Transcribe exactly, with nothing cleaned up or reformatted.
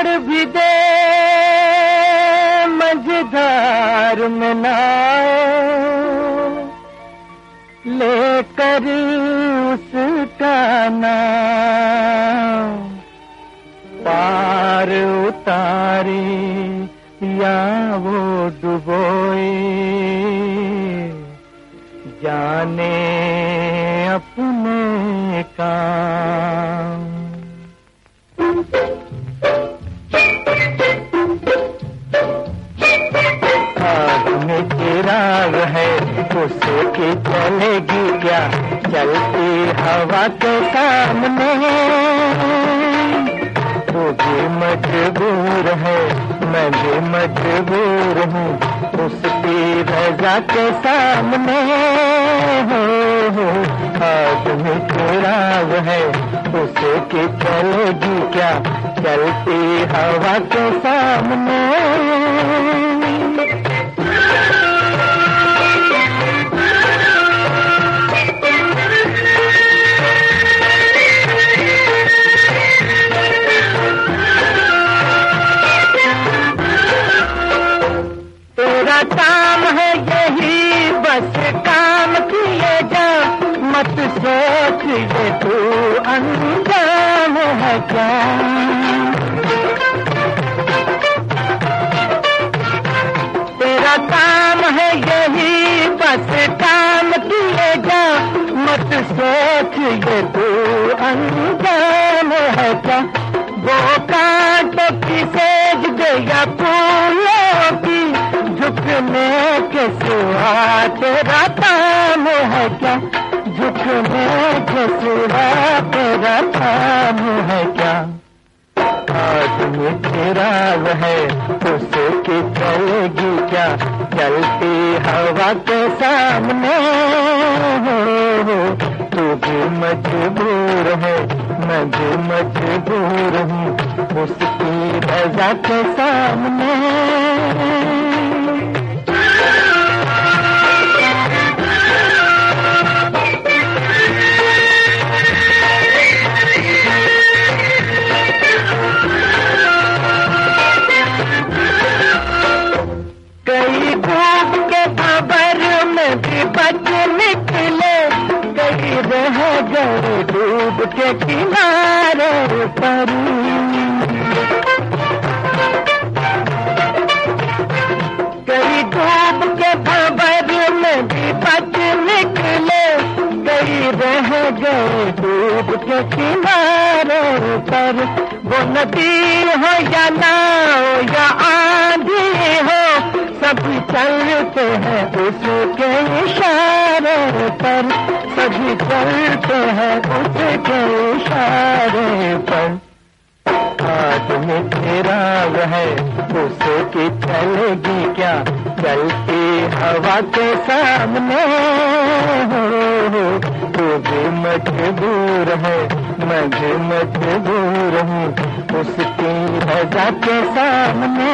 छोड़ भी दे मझधार में नाव, लेकर उसका नाम पार उतारे या वो डुबोए, जाने अपने काम। आग में चिराग है उसे की चलेगी क्या, चलती हवा के सामने। वो भी मजबूर है मैं भी मजबूर हूँ उसकी रजा के सामने। हो हो आग में चिराग है उसे की चलेगी क्या, चलती हवा के सामने। तेरा काम है यही बस काम किए जा, मत सोच ये तू अनजान है क्या। तेरा काम है यही बस काम किए जा, मत सोच ये तू अनजान है क्या। वो कांटों की सेज गया फूलों की, झुकने के सिवा तेरा काम है क्या, झुकने के सिवा तेरा काम है क्या। आज में चिराग है उसे की चलेगी क्या, चलती हवा के सामने। हो तू भी मजबूर है मैं भी मजबूर हूँ उसकी रजा के सामने। कई डूब के खबर में भी बच निकले, कई रह गए डूब के किनारे पर। कई डूब के खबर में भी बच निकले, कई रह गए डूब के किनारे पर। वो नदी हो या नाव या आंधी हो, सभी चलते हैं उसके इशारे पर, सभी चलते हैं उसके इशारे पर। आज में चिराग है उसे की चलेगी क्या, चलती हवा के सामने। हो तू भी मजबूर है मैं भी मजबूर हूँ उसकी रजा के सामने।